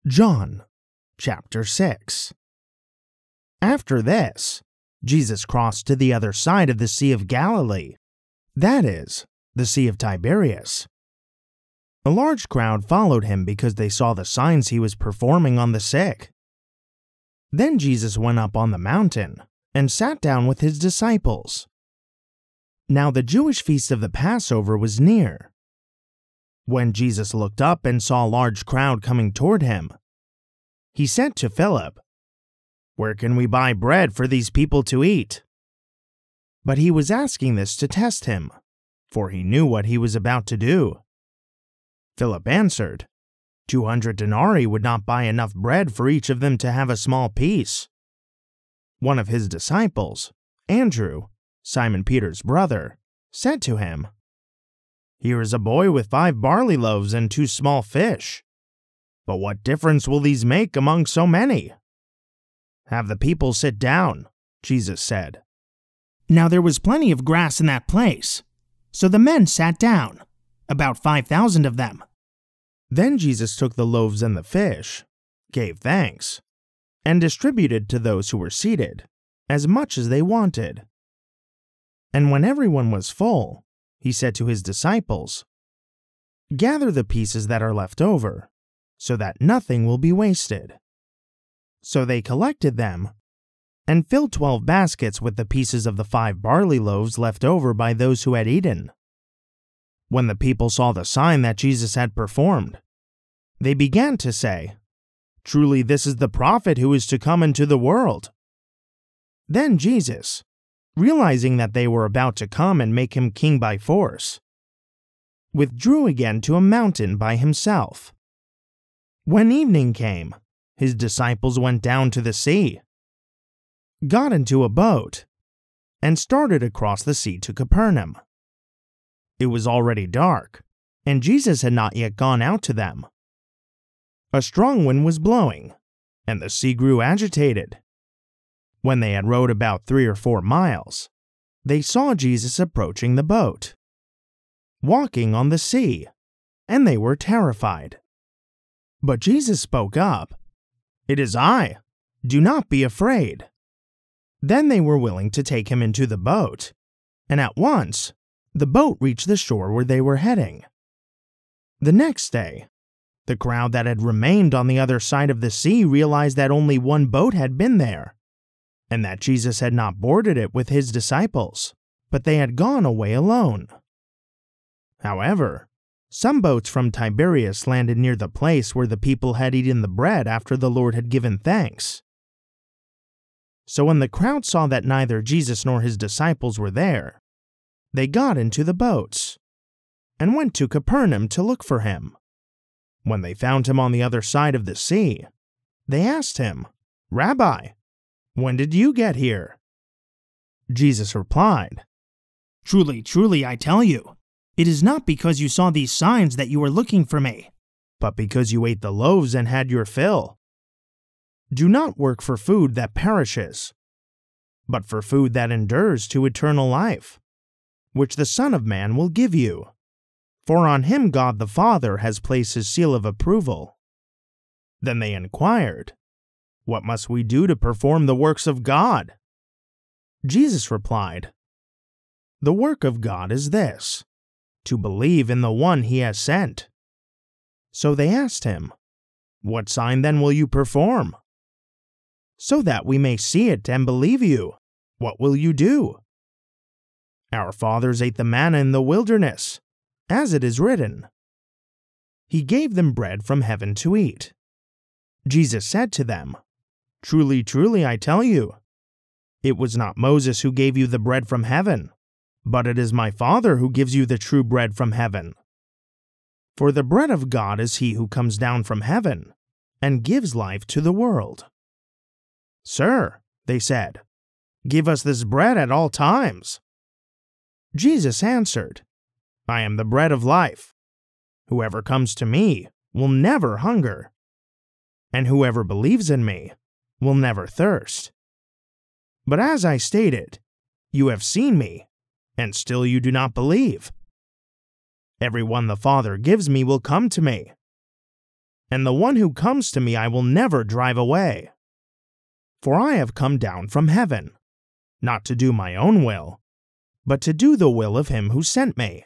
John chapter 6. After this, Jesus crossed to the other side of the Sea of Galilee, that is, the Sea of Tiberias. A large crowd followed him because they saw the signs he was performing on the sick. Then Jesus went up on the mountain and sat down with his disciples. Now the Jewish feast of the Passover was near. When Jesus looked up and saw a large crowd coming toward him, he said to Philip, "Where can we buy bread for these people to eat?" But he was asking this to test him, for he knew what he was about to do. Philip answered, 200 denarii would not buy enough bread for each of them to have a small piece. One of his disciples, Andrew, Simon Peter's brother, said to him, "Here is a boy with 5 barley loaves and 2 small fish. But what difference will these make among so many?" "Have the people sit down," Jesus said. Now there was plenty of grass in that place, so the men sat down, about 5,000 of them. Then Jesus took the loaves and the fish, gave thanks, and distributed to those who were seated, as much as they wanted. And when everyone was full, he said to his disciples, "Gather the pieces that are left over, so that nothing will be wasted." So they collected them, and filled 12 baskets with the pieces of the 5 barley loaves left over by those who had eaten. When the people saw the sign that Jesus had performed, they began to say, "Truly this is the prophet who is to come into the world." Then Jesus, realizing that they were about to come and make him king by force, withdrew again to a mountain by himself. When evening came, his disciples went down to the sea, got into a boat, and started across the sea to Capernaum. It was already dark, and Jesus had not yet gone out to them. A strong wind was blowing, and the sea grew agitated. When they had rowed about 3 or 4 miles, they saw Jesus approaching the boat, walking on the sea, and they were terrified. But Jesus spoke up, "It is I. Do not be afraid." Then they were willing to take him into the boat, and at once the boat reached the shore where they were heading. The next day, the crowd that had remained on the other side of the sea realized that only one boat had been there, and that Jesus had not boarded it with his disciples, but they had gone away alone. However, some boats from Tiberias landed near the place where the people had eaten the bread after the Lord had given thanks. So when the crowd saw that neither Jesus nor his disciples were there, they got into the boats and went to Capernaum to look for him. When they found him on the other side of the sea, they asked him, "Rabbi, when did you get here?" Jesus replied, "Truly, truly, I tell you, it is not because you saw these signs that you are looking for me, but because you ate the loaves and had your fill. Do not work for food that perishes, but for food that endures to eternal life, which the Son of Man will give you. For on him God the Father has placed his seal of approval." Then they inquired, "What must we do to perform the works of God?" Jesus replied, "The work of God is this, to believe in the one he has sent." So they asked him, "What sign then will you perform?" "So that we may see it and believe you, what will you do?" "Our fathers ate the manna in the wilderness, as it is written." He gave them bread from heaven to eat. Jesus said to them, "Truly, truly, I tell you, it was not Moses who gave you the bread from heaven, but it is my Father who gives you the true bread from heaven. For the bread of God is he who comes down from heaven and gives life to the world." "Sir," they said, "give us this bread at all times." Jesus answered, "I am the bread of life. Whoever comes to me will never hunger, and whoever believes in me will never thirst. But as I stated, you have seen me, and still you do not believe. Everyone the Father gives me will come to me, and the one who comes to me I will never drive away. For I have come down from heaven, not to do my own will, but to do the will of him who sent me.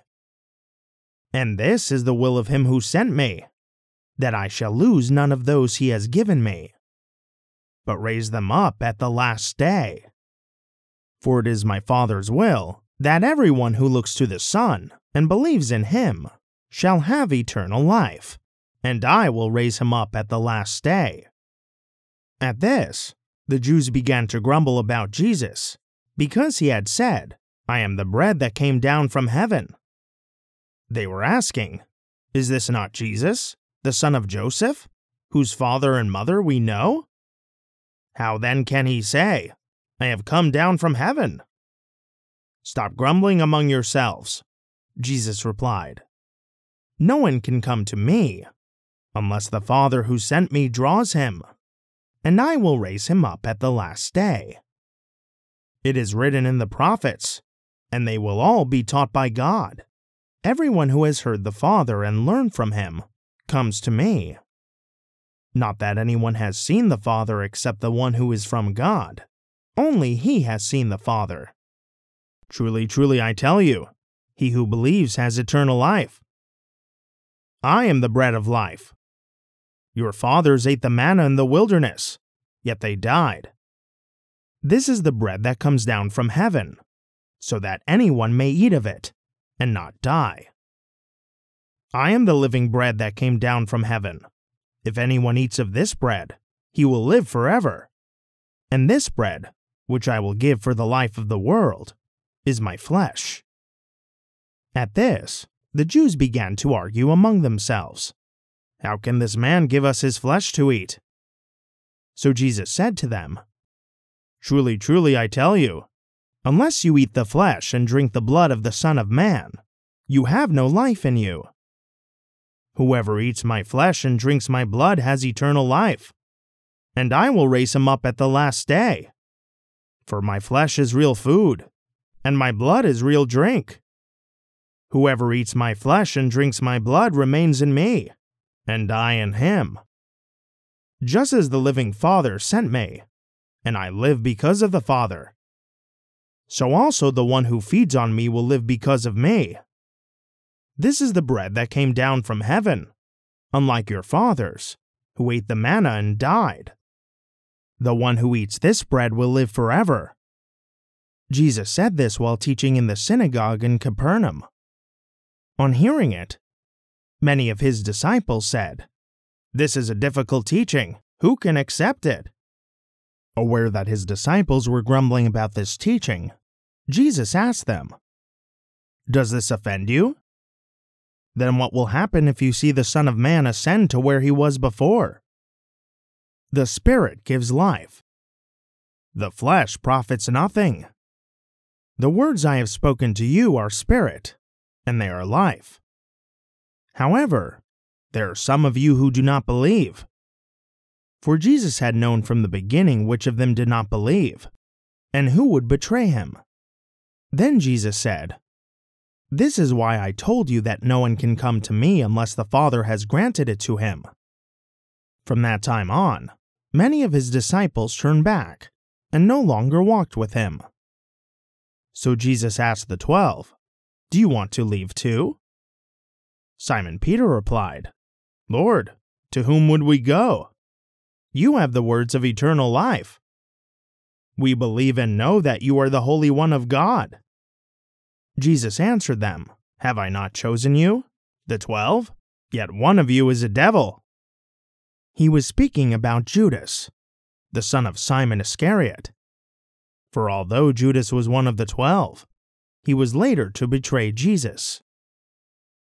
And this is the will of him who sent me, that I shall lose none of those he has given me, but raise them up at the last day. For it is my Father's will that everyone who looks to the Son and believes in him shall have eternal life, and I will raise him up at the last day." At this, the Jews began to grumble about Jesus, because he had said, "I am the bread that came down from heaven." They were asking, "Is this not Jesus, the son of Joseph, whose father and mother we know? How then can he say, 'I have come down from heaven'?" "Stop grumbling among yourselves," Jesus replied. "No one can come to me unless the Father who sent me draws him, and I will raise him up at the last day. It is written in the prophets, and they will all be taught by God. Everyone who has heard the Father and learned from him comes to me. Not that anyone has seen the Father except the one who is from God. Only he has seen the Father. Truly, truly, I tell you, he who believes has eternal life. I am the bread of life. Your fathers ate the manna in the wilderness, yet they died. This is the bread that comes down from heaven, so that anyone may eat of it and not die. I am the living bread that came down from heaven. If anyone eats of this bread, he will live forever. And this bread, which I will give for the life of the world, is my flesh." At this, the Jews began to argue among themselves, "How can this man give us his flesh to eat?" So Jesus said to them, "Truly, truly, I tell you, unless you eat the flesh and drink the blood of the Son of Man, you have no life in you. Whoever eats my flesh and drinks my blood has eternal life, and I will raise him up at the last day. For my flesh is real food, and my blood is real drink. Whoever eats my flesh and drinks my blood remains in me, and I in him. Just as the living Father sent me, and I live because of the Father, so also the one who feeds on me will live because of me. This is the bread that came down from heaven, unlike your fathers, who ate the manna and died. The one who eats this bread will live forever." Jesus said this while teaching in the synagogue in Capernaum. On hearing it, many of his disciples said, "This is a difficult teaching. Who can accept it?" Aware that his disciples were grumbling about this teaching, Jesus asked them, "Does this offend you? Then what will happen if you see the Son of Man ascend to where he was before? The Spirit gives life. The flesh profits nothing. The words I have spoken to you are spirit, and they are life. However, there are some of you who do not believe." For Jesus had known from the beginning which of them did not believe, and who would betray him. Then Jesus said, "This is why I told you that no one can come to me unless the Father has granted it to him." From that time on, many of his disciples turned back and no longer walked with him. So Jesus asked the 12, "Do you want to leave too?" Simon Peter replied, "Lord, to whom would we go? You have the words of eternal life. We believe and know that you are the Holy One of God." Jesus answered them, "Have I not chosen you, the 12? Yet one of you is a devil." He was speaking about Judas, the son of Simon Iscariot. For although Judas was one of the 12, he was later to betray Jesus.